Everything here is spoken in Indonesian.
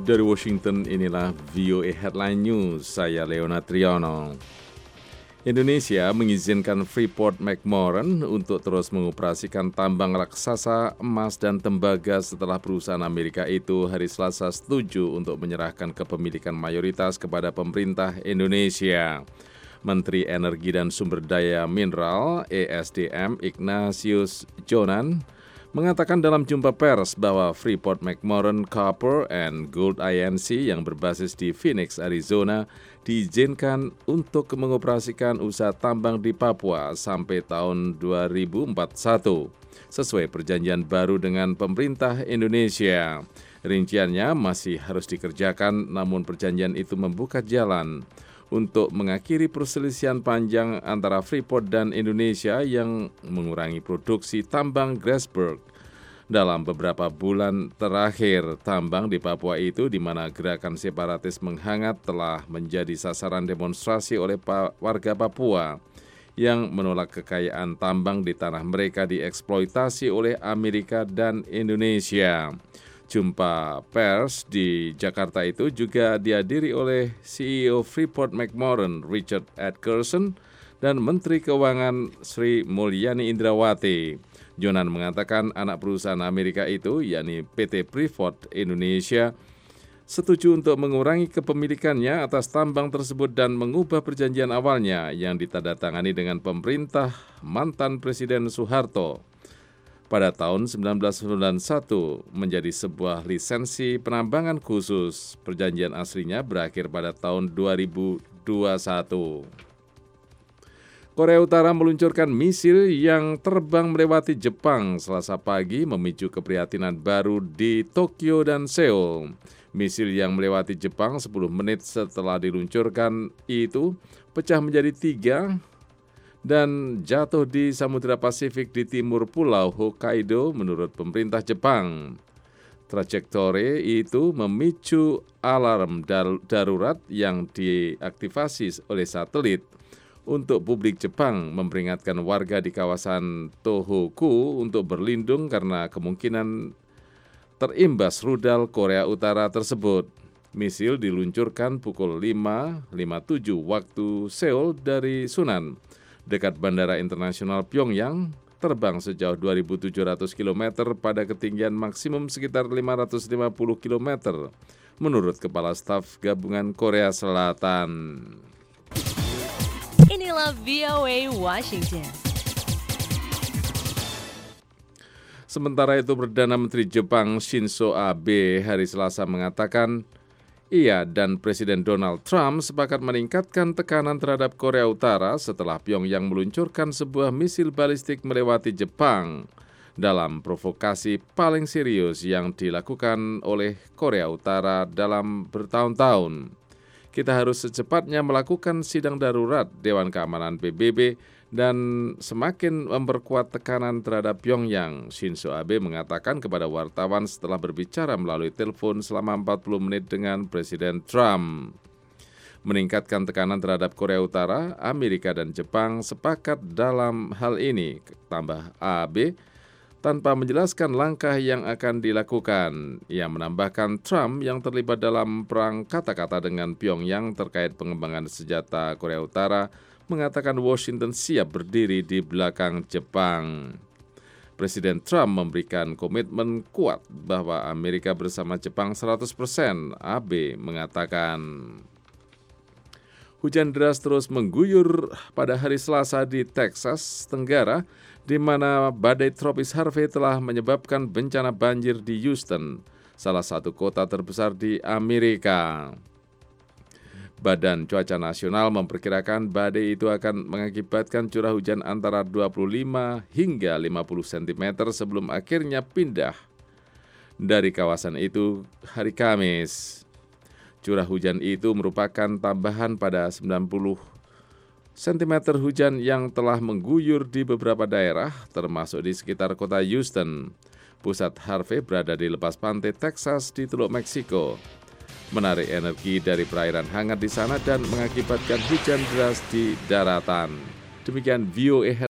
Dari Washington, inilah VOA Headline News, saya Leona Triano. Indonesia mengizinkan Freeport McMoran untuk terus mengoperasikan tambang raksasa emas dan tembaga setelah perusahaan Amerika itu hari Selasa setuju untuk menyerahkan kepemilikan mayoritas kepada pemerintah Indonesia. Menteri Energi dan Sumber Daya Mineral (ESDM) Ignatius Jonan mengatakan dalam jumpa pers bahwa Freeport McMoran Copper and Gold Inc. yang berbasis di Phoenix, Arizona diizinkan untuk mengoperasikan usaha tambang di Papua sampai tahun 2041 sesuai perjanjian baru dengan pemerintah Indonesia. Rinciannya masih harus dikerjakan, namun perjanjian itu membuka jalan untuk mengakhiri perselisihan panjang antara Freeport dan Indonesia yang mengurangi produksi tambang Grasberg. Dalam beberapa bulan terakhir, tambang di Papua itu di mana gerakan separatis menghangat telah menjadi sasaran demonstrasi oleh warga Papua yang menolak kekayaan tambang di tanah mereka dieksploitasi oleh Amerika dan Indonesia. Jumpa pers di Jakarta itu juga dihadiri oleh CEO Freeport McMoran Richard Adkerson dan Menteri Keuangan Sri Mulyani Indrawati. Jonan mengatakan anak perusahaan Amerika itu, yakni PT Freeport Indonesia, setuju untuk mengurangi kepemilikannya atas tambang tersebut dan mengubah perjanjian awalnya yang ditandatangani dengan pemerintah mantan Presiden Soeharto pada tahun 1991 menjadi sebuah lisensi penambangan khusus. Perjanjian aslinya berakhir pada tahun 2021. Korea Utara meluncurkan misil yang terbang melewati Jepang Selasa pagi memicu keprihatinan baru di Tokyo dan Seoul. Misil yang melewati Jepang 10 menit setelah diluncurkan itu pecah menjadi 3 dan jatuh di Samudra Pasifik di timur Pulau Hokkaido menurut pemerintah Jepang. Trajektori itu memicu alarm darurat yang diaktifasi oleh satelit untuk publik Jepang memperingatkan warga di kawasan Tohoku untuk berlindung karena kemungkinan terimbas rudal Korea Utara tersebut. Misil diluncurkan pukul 5.57 waktu Seoul dari Sunan, dekat Bandara Internasional Pyongyang, terbang sejauh 2.700 km pada ketinggian maksimum sekitar 550 km, menurut Kepala Staf Gabungan Korea Selatan. Inilah VOA Washington. Sementara itu, Perdana Menteri Jepang Shinzo Abe hari Selasa mengatakan ia dan Presiden Donald Trump sepakat meningkatkan tekanan terhadap Korea Utara setelah Pyongyang meluncurkan sebuah misil balistik melewati Jepang dalam provokasi paling serius yang dilakukan oleh Korea Utara dalam bertahun-tahun. Kita harus secepatnya melakukan sidang darurat Dewan Keamanan PBB dan semakin memperkuat tekanan terhadap Pyongyang, Shinzo Abe mengatakan kepada wartawan setelah berbicara melalui telepon selama 40 menit dengan Presiden Trump. Meningkatkan tekanan terhadap Korea Utara, Amerika dan Jepang sepakat dalam hal ini, tambah Abe, tanpa menjelaskan langkah yang akan dilakukan. Ia menambahkan Trump yang terlibat dalam perang kata-kata dengan Pyongyang terkait pengembangan senjata Korea Utara mengatakan Washington siap berdiri di belakang Jepang. Presiden Trump memberikan komitmen kuat bahwa Amerika bersama Jepang 100%, Abe mengatakan. Hujan deras terus mengguyur pada hari Selasa di Texas Tenggara, di mana badai tropis Harvey telah menyebabkan bencana banjir di Houston, salah satu kota terbesar di Amerika. Badan Cuaca Nasional memperkirakan badai itu akan mengakibatkan curah hujan antara 25 hingga 50 cm sebelum akhirnya pindah dari kawasan itu hari Kamis. Curah hujan itu merupakan tambahan pada 90 cm hujan yang telah mengguyur di beberapa daerah, termasuk di sekitar kota Houston. Pusat Harvey berada di lepas pantai Texas di Teluk Meksiko, menarik energi dari perairan hangat di sana dan mengakibatkan hujan deras di daratan. Demikian VOA